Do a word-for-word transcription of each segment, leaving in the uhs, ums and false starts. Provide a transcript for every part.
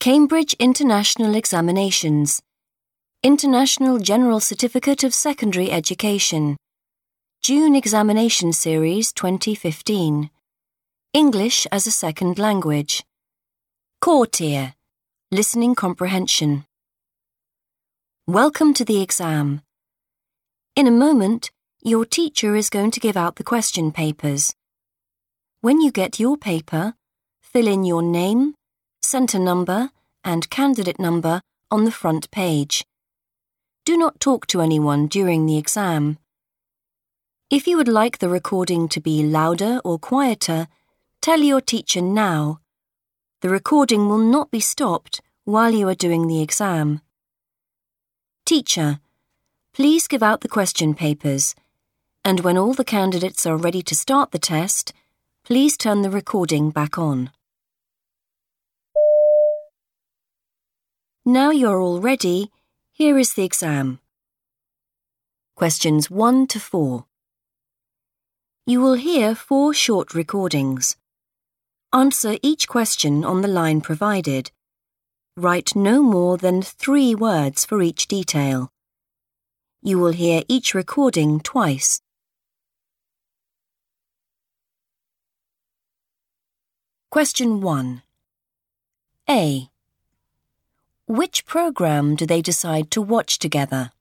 Cambridge International Examinations, International General Certificate of Secondary Education, June Examination Series twenty fifteen, English as a Second Language, Core Tier, Listening Comprehension. Welcome to the exam. In a moment, your teacher is going to give out the question papers. When you get your paper, fill in your name, centre number and candidate number on the front page. Do not talk to anyone during the exam. If you would like the recording to be louder or quieter, tell your teacher now. The recording will not be stopped while you are doing the exam. Teacher, please give out the question papers, and when all the candidates are ready to start the test, please turn the recording back on. Now you're all ready, here is the exam. Questions one to four. You will hear four short recordings. Answer each question on the line provided. Write no more than three words for each detail. You will hear each recording twice. Question one. A. Which program do they decide to watch together?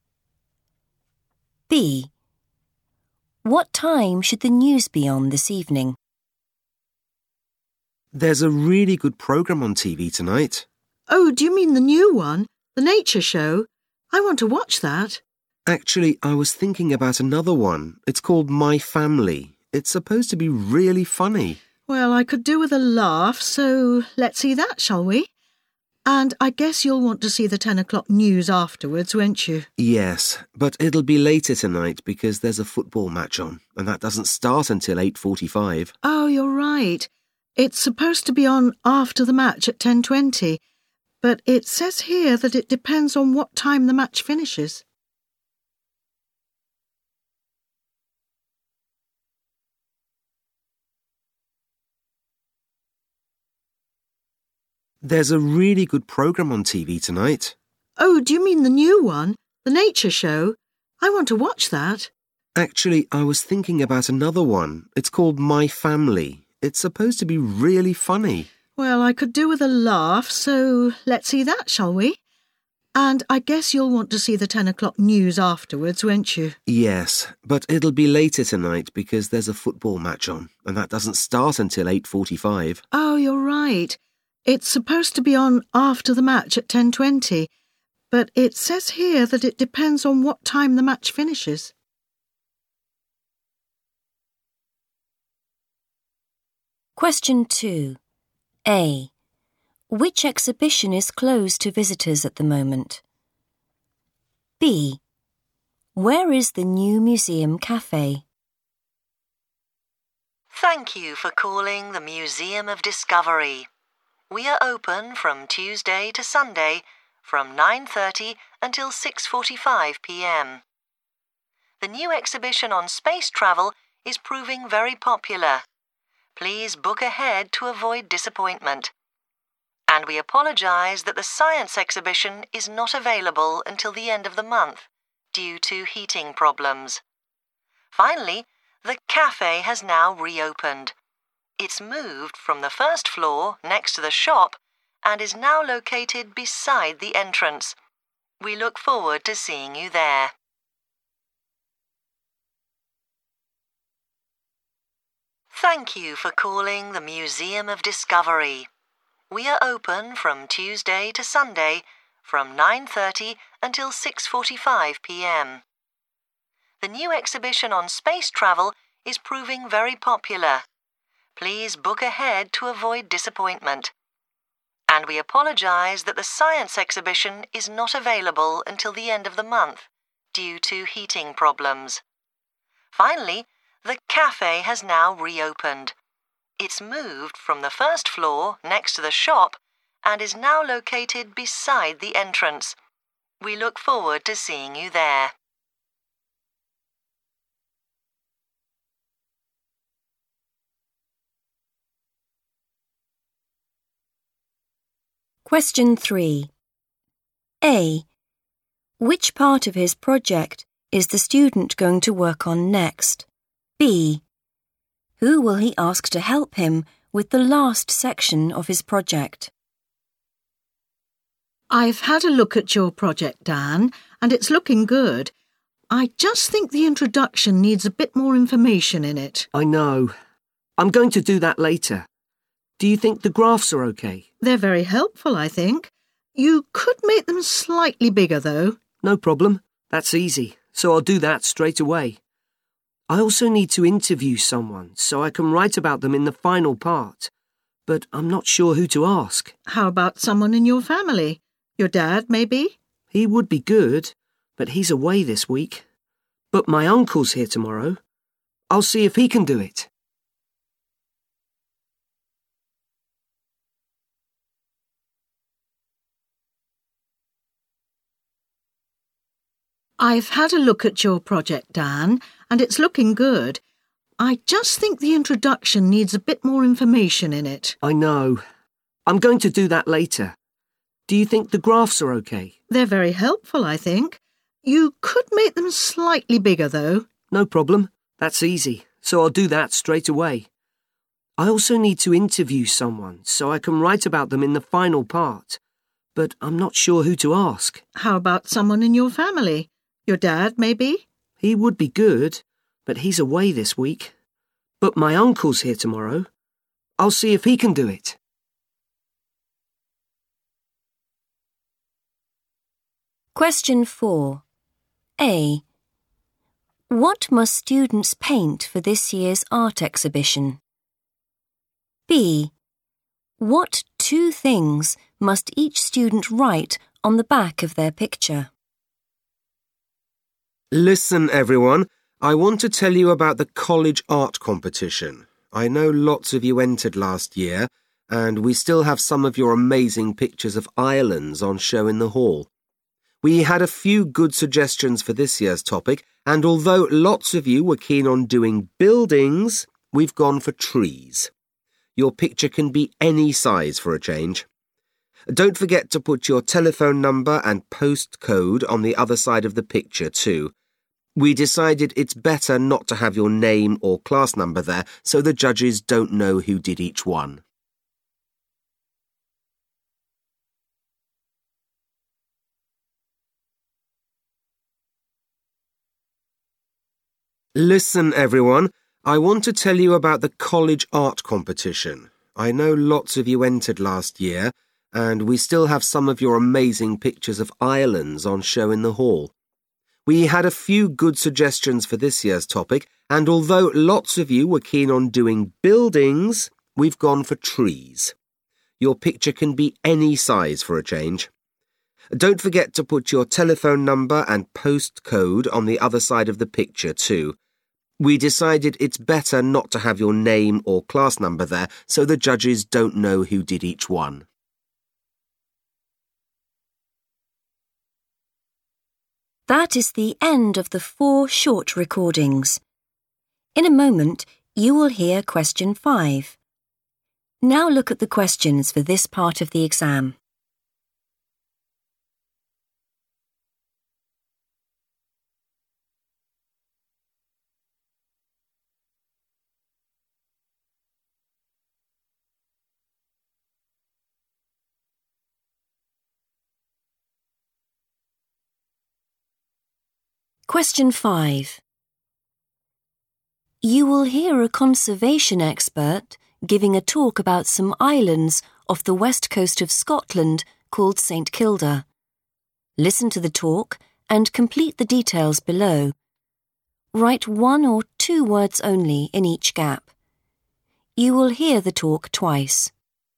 B. What time should the news be on this evening? There's a really good program on T V tonight. Oh, do you mean the new one? The nature show? I want to watch that. Actually, I was thinking about another one. It's called My Family. It's supposed to be really funny. Well, I could do with a laugh, so let's see that, shall we? And I guess you'll want to see the ten o'clock news afterwards, won't you? Yes, but it'll be later tonight because there's a football match on, and that doesn't start until eight forty-five. Oh, you're right. It's supposed to be on after the match at ten twenty, but it says here that it depends on what time the match finishes. There's a really good program on T V tonight. Oh, do you mean the new one? The nature show? I want to watch that. Actually, I was thinking about another one. It's called My Family. It's supposed to be really funny. Well, I could do with a laugh, so let's see that, shall we? And I guess you'll want to see the ten o'clock news afterwards, won't you? Yes, but it'll be later tonight because there's a football match on, and that doesn't start until eight forty-five. Oh, you're right. It's supposed to be on after the match at ten twenty, but it says here that it depends on what time the match finishes. Question two. A. Which exhibition is closed to visitors at the moment? B. Where is the new museum cafe? Thank you for calling the Museum of Discovery. We are open from Tuesday to Sunday from nine thirty until six forty-five p m. The new exhibition on space travel is proving very popular. Please book ahead to avoid disappointment. And we apologise that the science exhibition is not available until the end of the month due to heating problems. Finally, the cafe has now reopened. It's moved from the first floor next to the shop and is now located beside the entrance. We look forward to seeing you there. Thank you for calling the Museum of Discovery. We are open from Tuesday to Sunday from nine thirty until six forty-five p m. The new exhibition on space travel is proving very popular. Please book ahead to avoid disappointment. And we apologise that the science exhibition is not available until the end of the month due to heating problems. Finally, the cafe has now reopened. It's moved from the first floor next to the shop and is now located beside the entrance. We look forward to seeing you there. Question three. A. Which part of his project is the student going to work on next? B. Who will he ask to help him with the last section of his project? I've had a look at your project, Dan, and it's looking good. I just think the introduction needs a bit more information in it. I know. I'm going to do that later. Do you think the graphs are okay? They're very helpful, I think. You could make them slightly bigger, though. No problem. That's easy, so I'll do that straight away. I also need to interview someone so I can write about them in the final part, but I'm not sure who to ask. How about someone in your family? Your dad, maybe? He would be good, but he's away this week. But my uncle's here tomorrow. I'll see if he can do it. I've had a look at your project, Dan, and it's looking good. I just think the introduction needs a bit more information in it. I know. I'm going to do that later. Do you think the graphs are okay? They're very helpful, I think. You could make them slightly bigger, though. No problem. That's easy, so I'll do that straight away. I also need to interview someone so I can write about them in the final part, but I'm not sure who to ask. How about someone in your family? Your dad, maybe? He would be good, but he's away this week. But my uncle's here tomorrow. I'll see if he can do it. Question four. A. What must students paint for this year's art exhibition? B. What two things must each student write on the back of their picture? Listen, everyone. I want to tell you about the college art competition. I know lots of you entered last year, and we still have some of your amazing pictures of islands on show in the hall. We had a few good suggestions for this year's topic, and although lots of you were keen on doing buildings, we've gone for trees. Your picture can be any size for a change. Don't forget to put your telephone number and postcode on the other side of the picture too. We decided it's better not to have your name or class number there so the judges don't know who did each one. Listen, everyone. I want to tell you about the college art competition. I know lots of you entered last year, and we still have some of your amazing pictures of islands on show in the hall. We had a few good suggestions for this year's topic, and although lots of you were keen on doing buildings, we've gone for trees. Your picture can be any size for a change. Don't forget to put your telephone number and postcode on the other side of the picture too. We decided it's better not to have your name or class number there so the judges don't know who did each one. That is the end of the four short recordings. In a moment, you will hear question five. Now look at the questions for this part of the exam. Question five. You will hear a conservation expert giving a talk about some islands off the west coast of Scotland called Saint Kilda. Listen to the talk and complete the details below. Write one or two words only in each gap. You will hear the talk twice.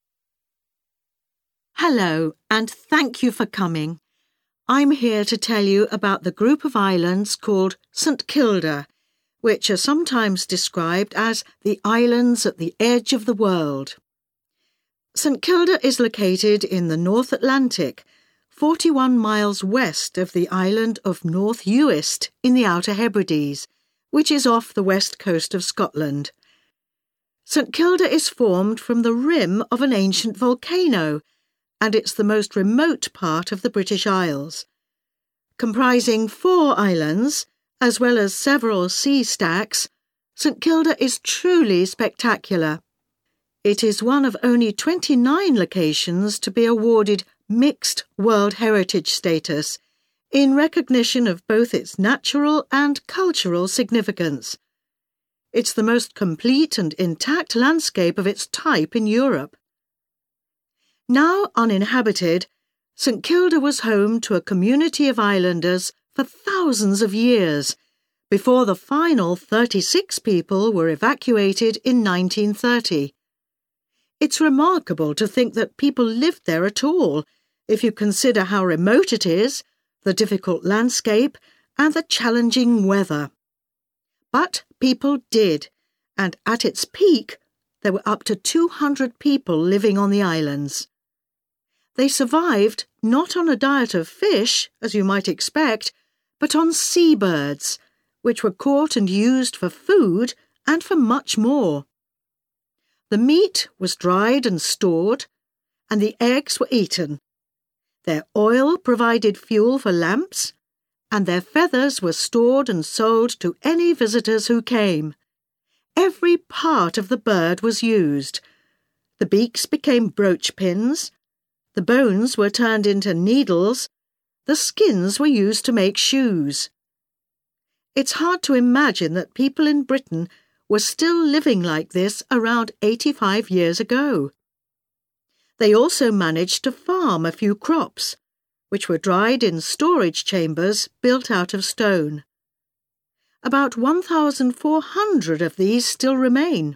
Hello, and thank you for coming. I'm here to tell you about the group of islands called Saint Kilda, which are sometimes described as the islands at the edge of the world. Saint Kilda is located in the North Atlantic, forty-one miles west of the island of North Uist in the Outer Hebrides, which is off the west coast of Scotland. Saint Kilda is formed from the rim of an ancient volcano, and it's the most remote part of the British Isles. Comprising four islands, as well as several sea stacks, St Kilda is truly spectacular. It is one of only twenty-nine locations to be awarded Mixed World Heritage status, in recognition of both its natural and cultural significance. It's the most complete and intact landscape of its type in Europe. Now uninhabited, St Kilda was home to a community of islanders for thousands of years, before the final thirty-six people were evacuated in nineteen thirty. It's remarkable to think that people lived there at all, if you consider how remote it is, the difficult landscape, and the challenging weather. But people did, and at its peak, there were up to two hundred people living on the islands. They survived not on a diet of fish, as you might expect, but on seabirds, which were caught and used for food and for much more. The meat was dried and stored, and the eggs were eaten. Their oil provided fuel for lamps, and their feathers were stored and sold to any visitors who came. Every part of the bird was used. The beaks became brooch pins, the bones were turned into needles, the skins were used to make shoes. It's hard to imagine that people in Britain were still living like this around eighty-five years ago. They also managed to farm a few crops, which were dried in storage chambers built out of stone. About one thousand four hundred of these still remain.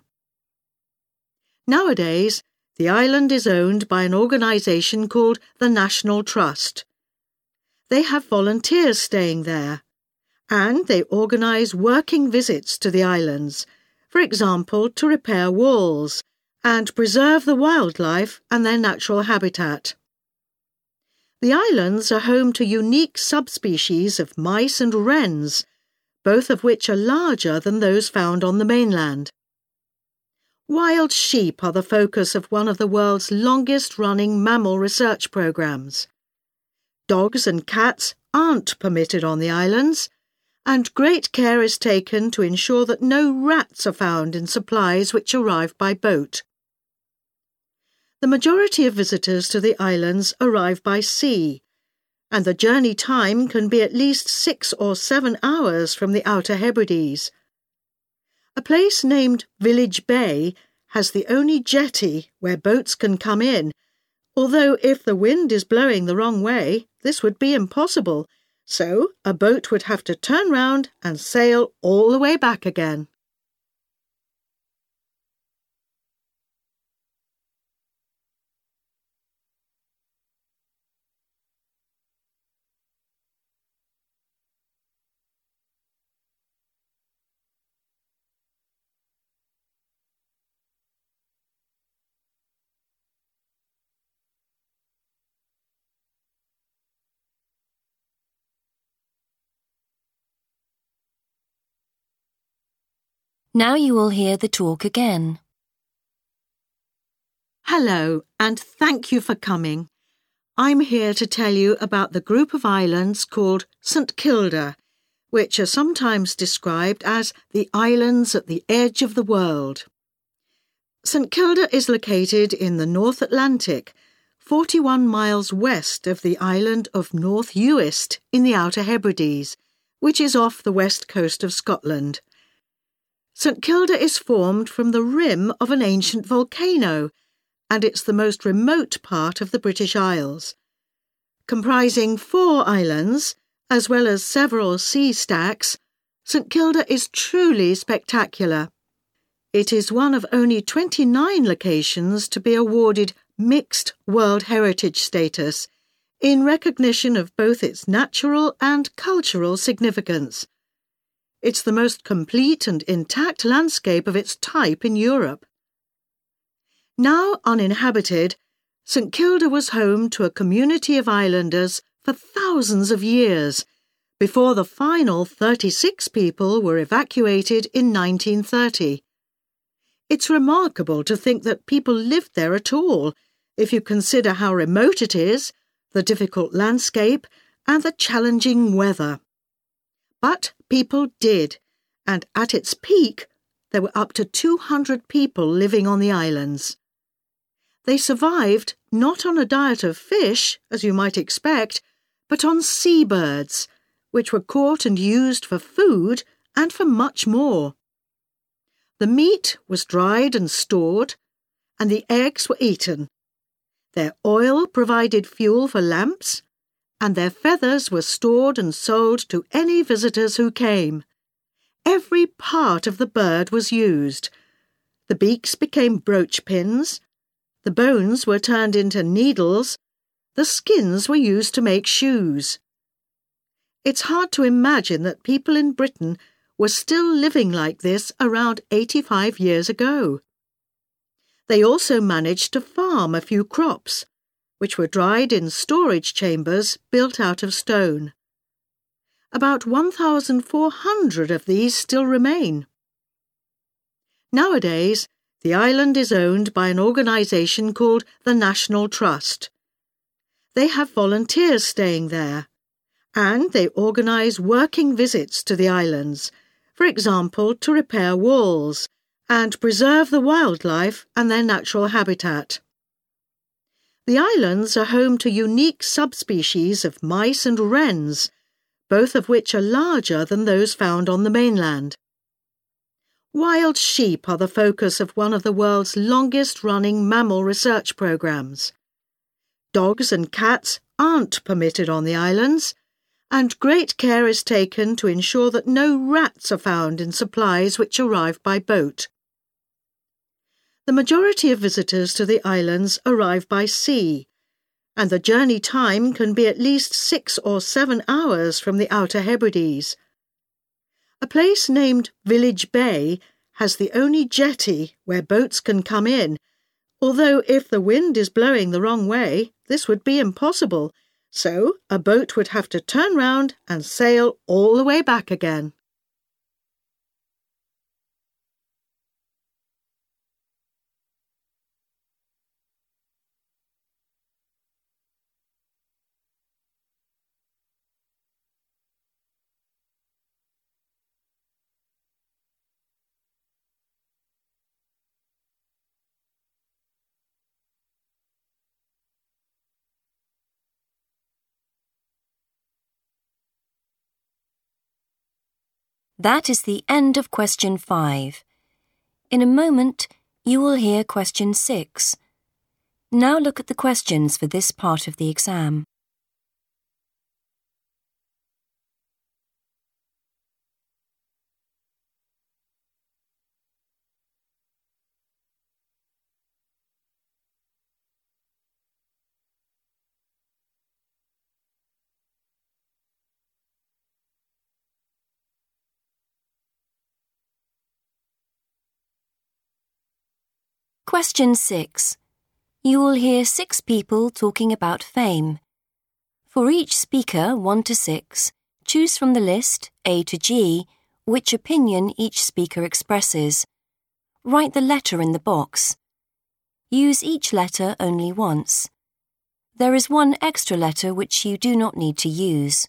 Nowadays, the island is owned by an organisation called the National Trust. They have volunteers staying there, and they organise working visits to the islands, for example, to repair walls and preserve the wildlife and their natural habitat. The islands are home to unique subspecies of mice and wrens, both of which are larger than those found on the mainland. Wild sheep are the focus of one of the world's longest-running mammal research programs. Dogs and cats aren't permitted on the islands, and great care is taken to ensure that no rats are found in supplies which arrive by boat. The majority of visitors to the islands arrive by sea, and the journey time can be at least six or seven hours from the Outer Hebrides. A place named Village Bay has the only jetty where boats can come in, although if the wind is blowing the wrong way, this would be impossible, so a boat would have to turn round and sail all the way back again. Now you will hear the talk again. Hello, and thank you for coming. I'm here to tell you about the group of islands called St Kilda, which are sometimes described as the islands at the edge of the world. St Kilda is located in the North Atlantic, forty-one miles west of the island of North Uist in the Outer Hebrides, which is off the west coast of Scotland. St Kilda is formed from the rim of an ancient volcano, and it's the most remote part of the British Isles. Comprising four islands, as well as several sea stacks, St Kilda is truly spectacular. It is one of only twenty-nine locations to be awarded Mixed World Heritage status, in recognition of both its natural and cultural significance. It's the most complete and intact landscape of its type in Europe. Now uninhabited, St Kilda was home to a community of islanders for thousands of years, before the final thirty-six people were evacuated in nineteen thirty. It's remarkable to think that people lived there at all, if you consider how remote it is, the difficult landscape, and the challenging weather. But people did, and at its peak, there were up to two hundred people living on the islands. They survived not on a diet of fish, as you might expect, but on seabirds, which were caught and used for food and for much more. The meat was dried and stored, and the eggs were eaten. Their oil provided fuel for lamps, and their feathers were stored and sold to any visitors who came. Every part of the bird was used. The beaks became brooch pins, the bones were turned into needles, the skins were used to make shoes. It's hard to imagine that people in Britain were still living like this around eighty-five years ago. They also managed to farm a few crops, which were dried in storage chambers built out of stone. About one thousand four hundred of these still remain. Nowadays, the island is owned by an organisation called the National Trust. They have volunteers staying there, and they organise working visits to the islands, for example, to repair walls and preserve the wildlife and their natural habitat. The islands are home to unique subspecies of mice and wrens, both of which are larger than those found on the mainland. Wild sheep are the focus of one of the world's longest-running mammal research programs. Dogs and cats aren't permitted on the islands, and great care is taken to ensure that no rats are found in supplies which arrive by boat. The majority of visitors to the islands arrive by sea, and the journey time can be at least six or seven hours from the Outer Hebrides. A place named Village Bay has the only jetty where boats can come in, although if the wind is blowing the wrong way, this would be impossible, so a boat would have to turn round and sail all the way back again. That is the end of question five. In a moment, you will hear question six. Now look at the questions for this part of the exam. Question six. You will hear six people talking about fame. For each speaker, one to six, choose from the list, A to G, which opinion each speaker expresses. Write the letter in the box. Use each letter only once. There is one extra letter which you do not need to use.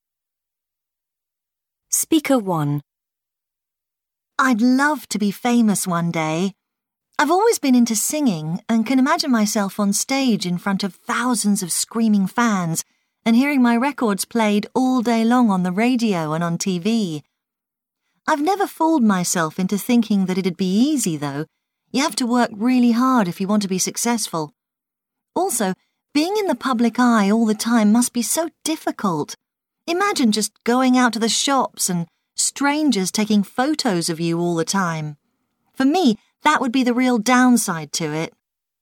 Speaker one. I'd love to be famous one day. I've always been into singing and can imagine myself on stage in front of thousands of screaming fans and hearing my records played all day long on the radio and on T V. I've never fooled myself into thinking that it'd be easy, though. You have to work really hard if you want to be successful. Also, being in the public eye all the time must be so difficult. Imagine just going out to the shops and strangers taking photos of you all the time. For me, that would be the real downside to it.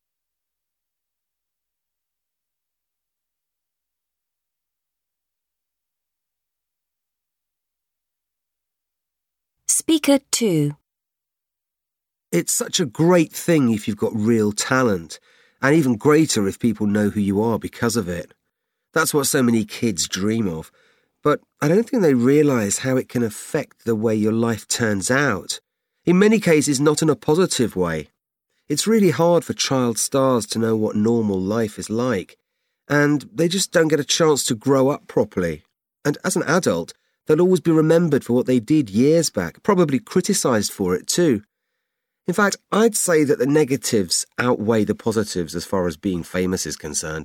Speaker two. It's such a great thing if you've got real talent, and even greater if people know who you are because of it. That's what so many kids dream of, but I don't think they realise how it can affect the way your life turns out. In many cases, not in a positive way. It's really hard for child stars to know what normal life is like, and they just don't get a chance to grow up properly. And as an adult, they'll always be remembered for what they did years back, probably criticised for it too. In fact, I'd say that the negatives outweigh the positives as far as being famous is concerned.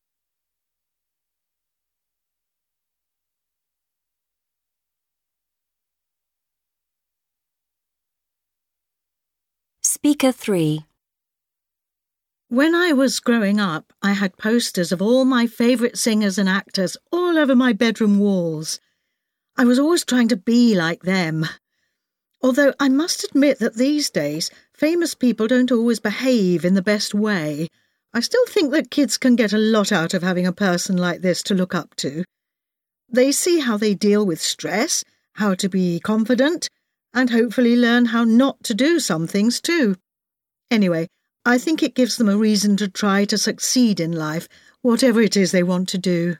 Speaker three. When I was growing up, I had posters of all my favourite singers and actors all over my bedroom walls. I was always trying to be like them. Although I must admit that these days, famous people don't always behave in the best way. I still think that kids can get a lot out of having a person like this to look up to. They see how they deal with stress, how to be confident, and hopefully learn how not to do some things too. Anyway, I think it gives them a reason to try to succeed in life, whatever it is they want to do.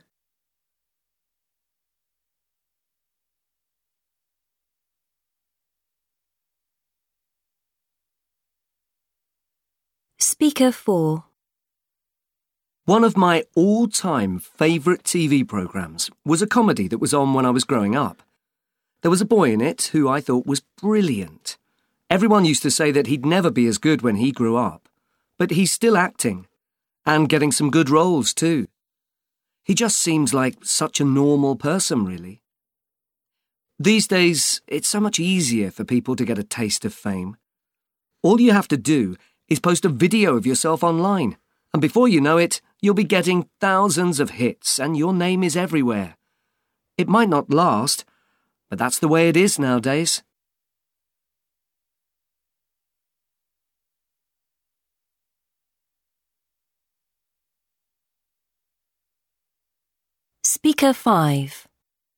Speaker four. One of my all-time favourite T V programmes was a comedy that was on when I was growing up. There was a boy in it who I thought was brilliant. Everyone used to say that he'd never be as good when he grew up, but he's still acting, and getting some good roles too. He just seems like such a normal person, really. These days, it's so much easier for people to get a taste of fame. All you have to do is post a video of yourself online, and before you know it, you'll be getting thousands of hits and your name is everywhere. It might not last, but that's the way it is nowadays. Speaker five.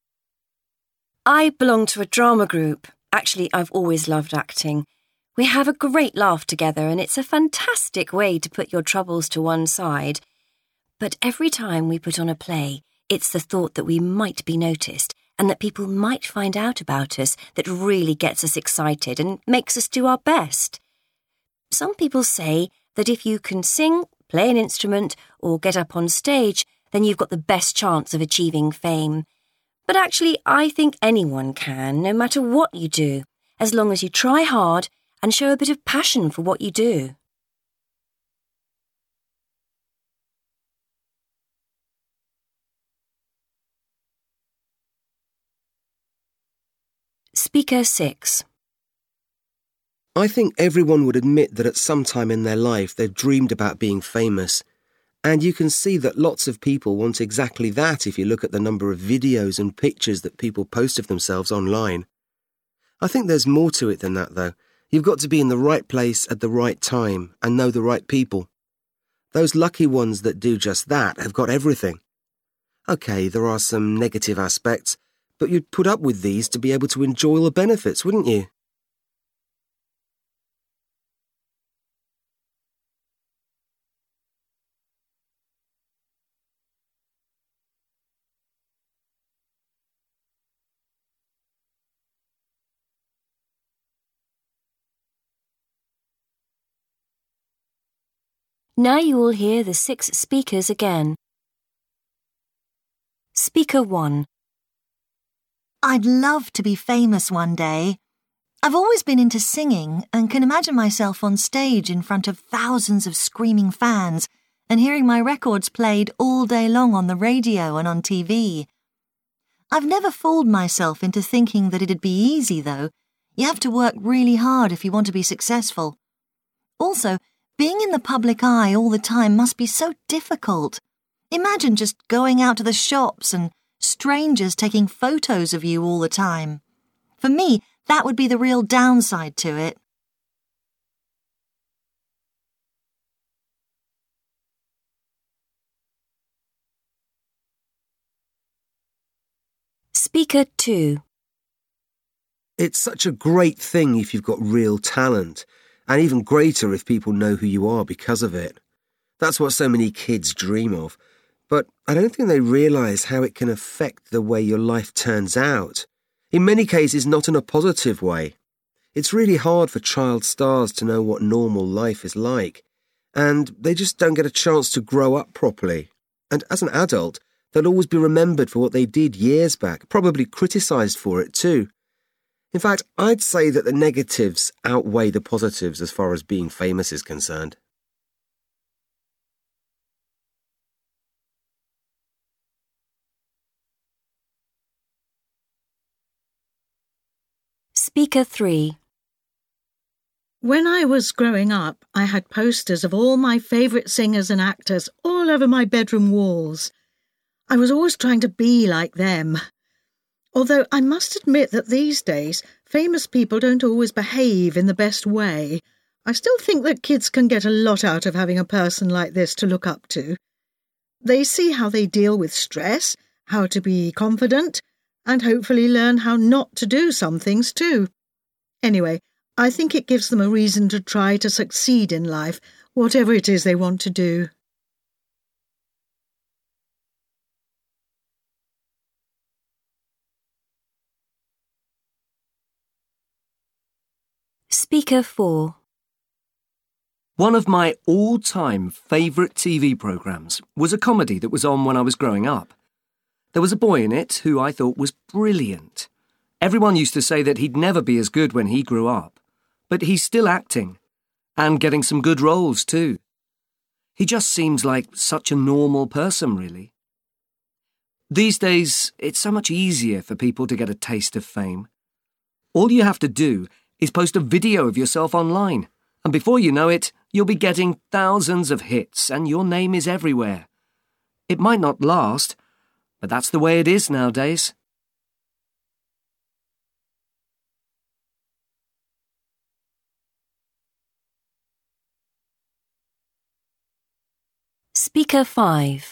I belong to a drama group. Actually, I've always loved acting. We have a great laugh together and it's a fantastic way to put your troubles to one side. But every time we put on a play, it's the thought that we might be noticed and that people might find out about us that really gets us excited and makes us do our best. Some people say that if you can sing, play an instrument or get up on stage, then you've got the best chance of achieving fame. But actually, I think anyone can, no matter what you do, as long as you try hard and show a bit of passion for what you do. Speaker six. I think everyone would admit that at some time in their life they've dreamed about being famous. And you can see that lots of people want exactly that if you look at the number of videos and pictures that people post of themselves online. I think there's more to it than that, though. You've got to be in the right place at the right time and know the right people. Those lucky ones that do just that have got everything. OK, there are some negative aspects, but you'd put up with these to be able to enjoy the benefits, wouldn't you? Now you will hear the six speakers again. Speaker one. I'd love to be famous one day. I've always been into singing and can imagine myself on stage in front of thousands of screaming fans and hearing my records played all day long on the radio and on T V. I've never fooled myself into thinking that it'd be easy, though. You have to work really hard if you want to be successful. Also, being in the public eye all the time must be so difficult. Imagine just going out to the shops and strangers taking photos of you all the time. For me, that would be the real downside to it. Speaker two. It's such a great thing if you've got real talent, and even greater if people know who you are because of it. That's what so many kids dream of, but I don't think they realise how it can affect the way your life turns out. In many cases, not in a positive way. It's really hard for child stars to know what normal life is like, and they just don't get a chance to grow up properly. And as an adult, they'll always be remembered for what they did years back, probably criticised for it too. In fact, I'd say that the negatives outweigh the positives as far as being famous is concerned. Speaker three. When I was growing up, I had posters of all my favourite singers and actors all over my bedroom walls. I was always trying to be like them. Although I must admit that these days, famous people don't always behave in the best way. I still think that kids can get a lot out of having a person like this to look up to. They see how they deal with stress, how to be confident, and hopefully learn how not to do some things too. Anyway, I think it gives them a reason to try to succeed in life, whatever it is they want to do. Speaker four. One of my all-time favourite T V programmes was a comedy that was on when I was growing up. There was a boy in it who I thought was brilliant. Everyone used to say that he'd never be as good when he grew up, but he's still acting, and getting some good roles too. He just seems like such a normal person, really. These days, it's so much easier for people to get a taste of fame. All you have to do is post a video of yourself online, and before you know it, you'll be getting thousands of hits and your name is everywhere. It might not last, but that's the way it is nowadays. Speaker five.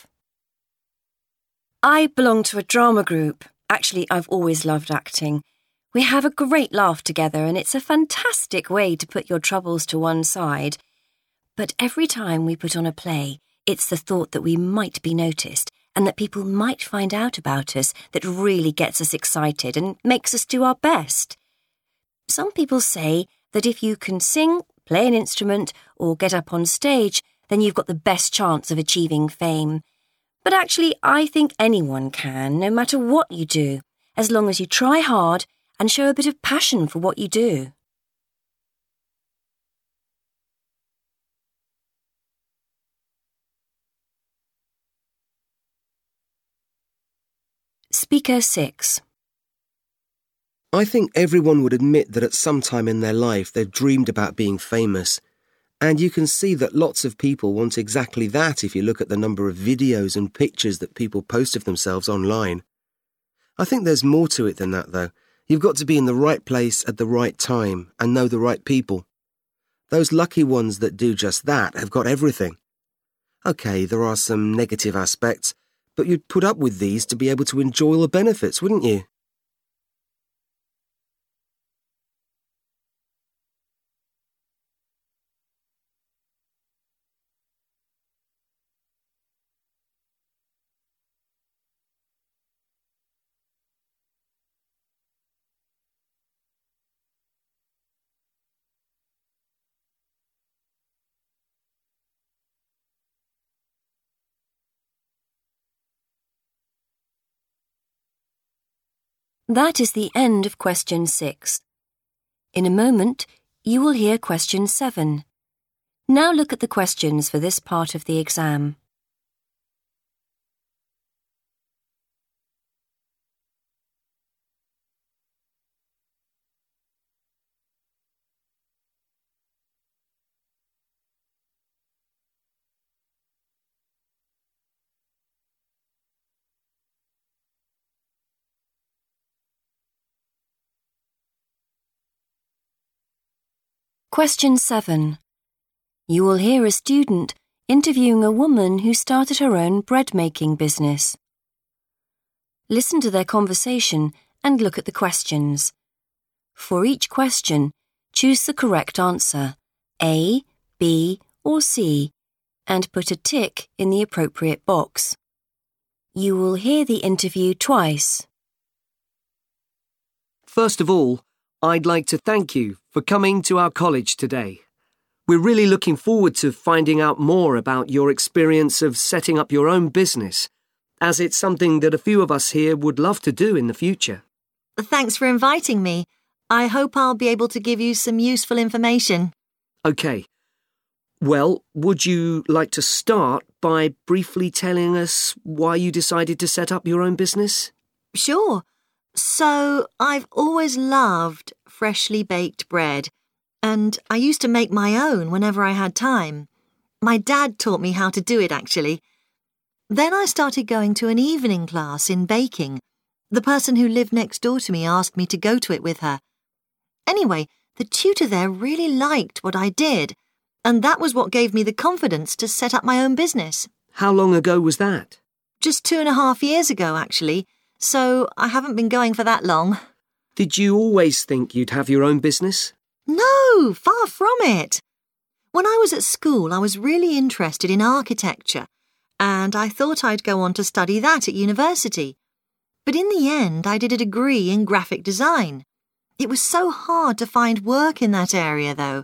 I belong to a drama group. Actually, I've always loved acting. We have a great laugh together and it's a fantastic way to put your troubles to one side. But every time we put on a play, it's the thought that we might be noticed and that people might find out about us that really gets us excited and makes us do our best. Some people say that if you can sing, play an instrument or get up on stage, then you've got the best chance of achieving fame. But actually, I think anyone can, no matter what you do, as long as you try hard and show a bit of passion for what you do. Speaker six. I think everyone would admit that at some time in their life they've dreamed about being famous. And you can see that lots of people want exactly that if you look at the number of videos and pictures that people post of themselves online. I think there's more to it than that, though. You've got to be in the right place at the right time and know the right people. Those lucky ones that do just that have got everything. OK, there are some negative aspects, but you'd put up with these to be able to enjoy the benefits, wouldn't you? That is the end of question six. In a moment, you will hear question seven. Now look at the questions for this part of the exam. Question seven. You will hear a student interviewing a woman who started her own bread-making business. Listen to their conversation and look at the questions. For each question, choose the correct answer, A, B, or C, and put a tick in the appropriate box. You will hear the interview twice. First of all, I'd like to thank you for coming to our college today. We're really looking forward to finding out more about your experience of setting up your own business, as it's something that a few of us here would love to do in the future. Thanks for inviting me. I hope I'll be able to give you some useful information. OK. Well, would you like to start by briefly telling us why you decided to set up your own business? Sure. So, I've always loved freshly baked bread, and I used to make my own whenever I had time. My dad taught me how to do it, actually. Then I started going to an evening class in baking. The person who lived next door to me asked me to go to it with her. Anyway, the tutor there really liked what I did, and that was what gave me the confidence to set up my own business. How long ago was that? Just two and a half years ago, actually, so I haven't been going for that long. Did you always think you'd have your own business? No, far from it. When I was at school, I was really interested in architecture, and I thought I'd go on to study that at university. But in the end, I did a degree in graphic design. It was so hard to find work in that area, though.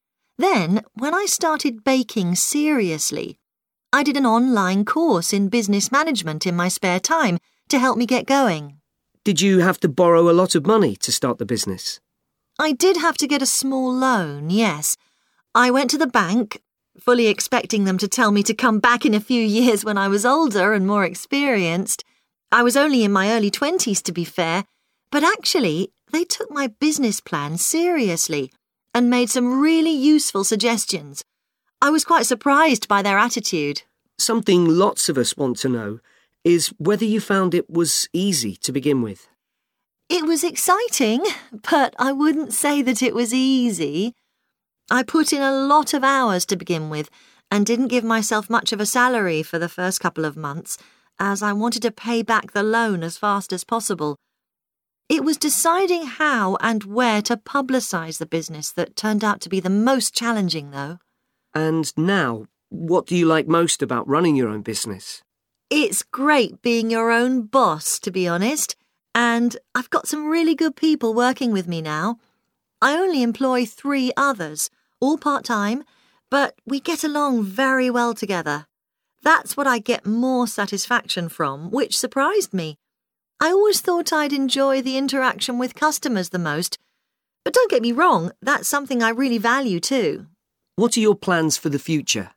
Then, when I started baking seriously, I did an online course in business management in my spare time to help me get going. Did you have to borrow a lot of money to start the business? I did have to get a small loan, yes. I went to the bank, fully expecting them to tell me to come back in a few years when I was older and more experienced. I was only in my early twenties, to be fair, but actually, they took my business plan seriously and made some really useful suggestions. I was quite surprised by their attitude. Something lots of us want to know is whether you found it was easy to begin with. It was exciting, but I wouldn't say that it was easy. I put in a lot of hours to begin with and didn't give myself much of a salary for the first couple of months, as I wanted to pay back the loan as fast as possible. It was deciding how and where to publicise the business that turned out to be the most challenging, though. And now, what do you like most about running your own business? It's great being your own boss, to be honest, and I've got some really good people working with me now. I only employ three others, all part-time, but we get along very well together. That's what I get more satisfaction from, which surprised me. I always thought I'd enjoy the interaction with customers the most, but don't get me wrong, that's something I really value too. What are your plans for the future?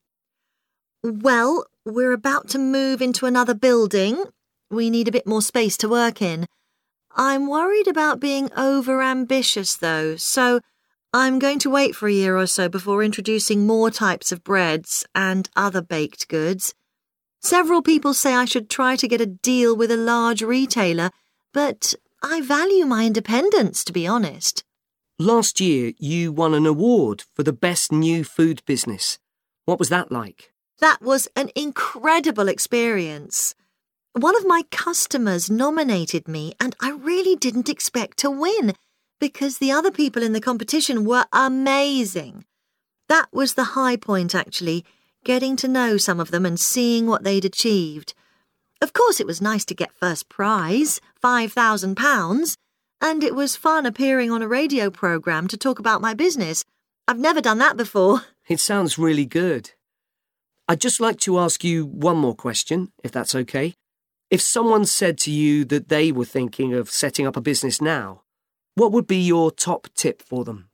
Well, we're about to move into another building. We need a bit more space to work in. I'm worried about being over-ambitious, though, so I'm going to wait for a year or so before introducing more types of breads and other baked goods. Several people say I should try to get a deal with a large retailer, but I value my independence, to be honest. Last year, you won an award for the best new food business. What was that like? That was an incredible experience. One of my customers nominated me, and I really didn't expect to win because the other people in the competition were amazing. That was the high point, actually, getting to know some of them and seeing what they'd achieved. Of course, it was nice to get first prize, five thousand pounds, and it was fun appearing on a radio programme to talk about my business. I've never done that before. It sounds really good. I'd just like to ask you one more question, if that's okay. If someone said to you that they were thinking of setting up a business now, what would be your top tip for them?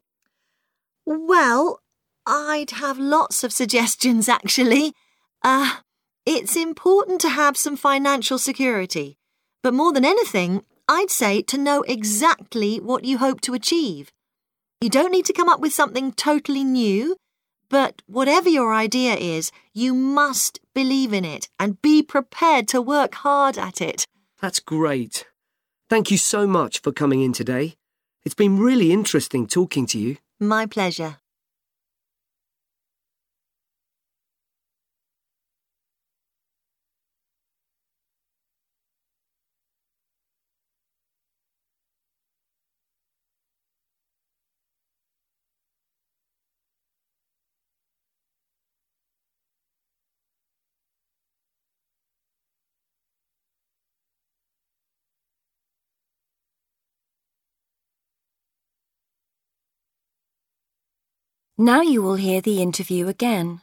Well, I'd have lots of suggestions, actually. Uh, it's important to have some financial security. But more than anything, I'd say to know exactly what you hope to achieve. You don't need to come up with something totally new, but whatever your idea is, you must believe in it and be prepared to work hard at it. That's great. Thank you so much for coming in today. It's been really interesting talking to you. My pleasure. Now you will hear the interview again.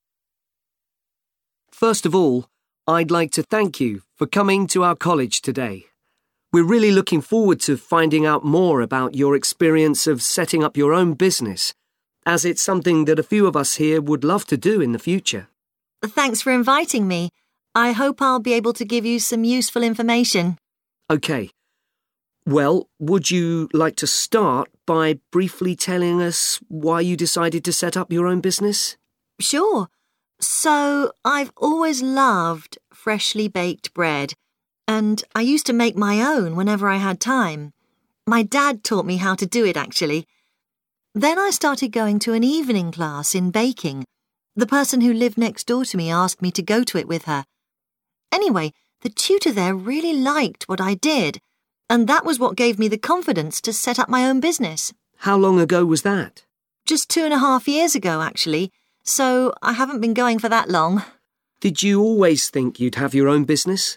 First of all, I'd like to thank you for coming to our college today. We're really looking forward to finding out more about your experience of setting up your own business, as it's something that a few of us here would love to do in the future. Thanks for inviting me. I hope I'll be able to give you some useful information. OK. Well, would you like to start by briefly telling us why you decided to set up your own business? Sure. So, I've always loved freshly baked bread, and I used to make my own whenever I had time. My dad taught me how to do it, actually. Then I started going to an evening class in baking. The person who lived next door to me asked me to go to it with her. Anyway, the tutor there really liked what I did, and that was what gave me the confidence to set up my own business. How long ago was that? Just two and a half years ago, actually, so I haven't been going for that long. Did you always think you'd have your own business?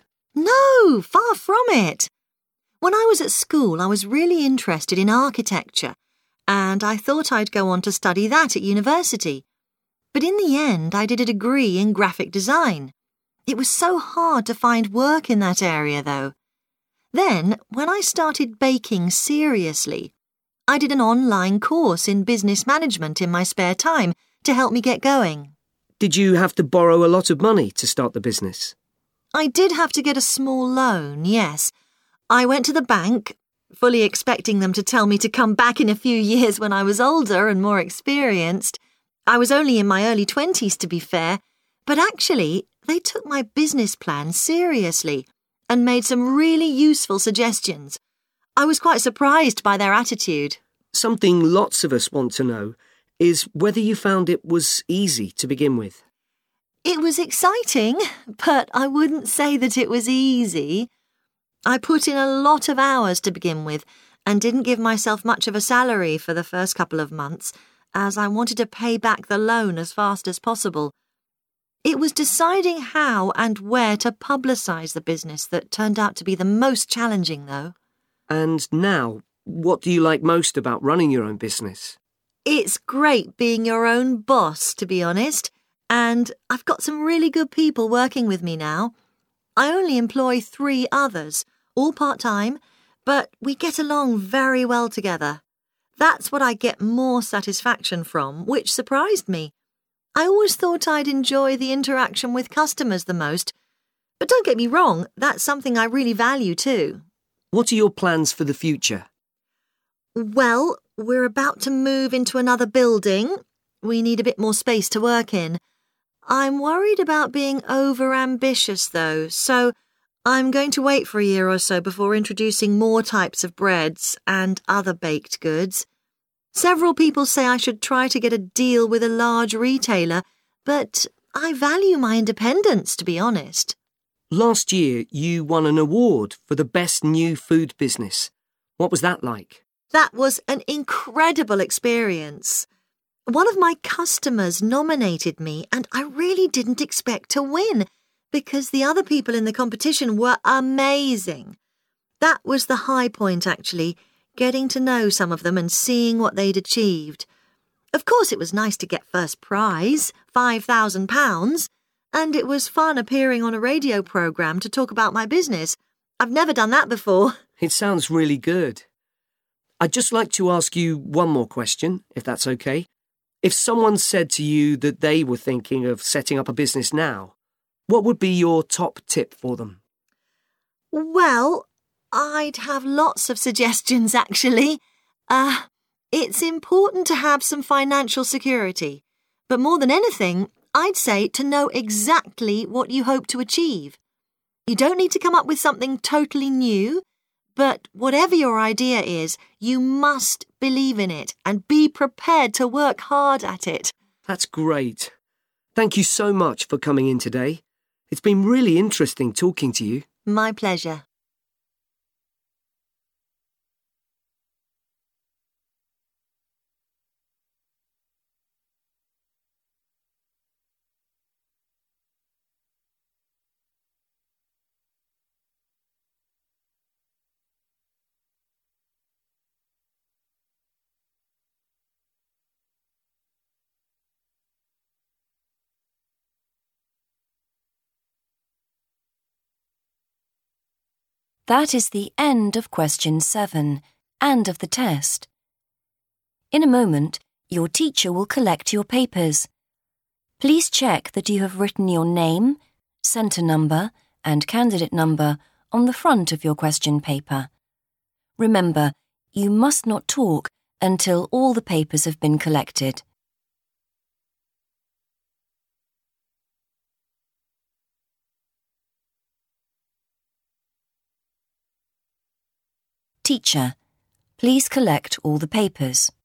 No, far from it. When I was at school, I was really interested in architecture, and I thought I'd go on to study that at university. But in the end, I did a degree in graphic design. It was so hard to find work in that area, though. Then, when I started baking seriously, I did an online course in business management in my spare time to help me get going. Did you have to borrow a lot of money to start the business? I did have to get a small loan, yes. I went to the bank, fully expecting them to tell me to come back in a few years when I was older and more experienced. I was only in my early twenties, to be fair, but actually, they took my business plan seriously and made some really useful suggestions. I was quite surprised by their attitude. Something lots of us want to know is whether you found it was easy to begin with. It was exciting, but I wouldn't say that it was easy. I put in a lot of hours to begin with and didn't give myself much of a salary for the first couple of months, as I wanted to pay back the loan as fast as possible. It was deciding how and where to publicise the business that turned out to be the most challenging, though. And now, what do you like most about running your own business? It's great being your own boss, to be honest, and I've got some really good people working with me now. I only employ three others, all part-time, but we get along very well together. That's what I get more satisfaction from, which surprised me. I always thought I'd enjoy the interaction with customers the most, but don't get me wrong, that's something I really value too. What are your plans for the future? Well, we're about to move into another building. We need a bit more space to work in. I'm worried about being over-ambitious, though, so I'm going to wait for a year or so before introducing more types of breads and other baked goods. Several people say I should try to get a deal with a large retailer, but I value my independence, to be honest. Last year, you won an award for the best new food business. What was that like? That was an incredible experience. One of my customers nominated me, and I really didn't expect to win because the other people in the competition were amazing. That was the high point, actually, getting to know some of them and seeing what they'd achieved. Of course, it was nice to get first prize, five thousand pounds, and it was fun appearing on a radio programme to talk about my business. I've never done that before. It sounds really good. I'd just like to ask you one more question, if that's okay. If someone said to you that they were thinking of setting up a business now, what would be your top tip for them? Well, I'd have lots of suggestions, actually. Uh, it's important to have some financial security. But more than anything, I'd say to know exactly what you hope to achieve. You don't need to come up with something totally new, but whatever your idea is, you must believe in it and be prepared to work hard at it. That's great. Thank you so much for coming in today. It's been really interesting talking to you. My pleasure. That is the end of question seven and of the test. In a moment, your teacher will collect your papers. Please check that you have written your name, centre number, and candidate number on the front of your question paper. Remember, you must not talk until all the papers have been collected. Teacher, please collect all the papers.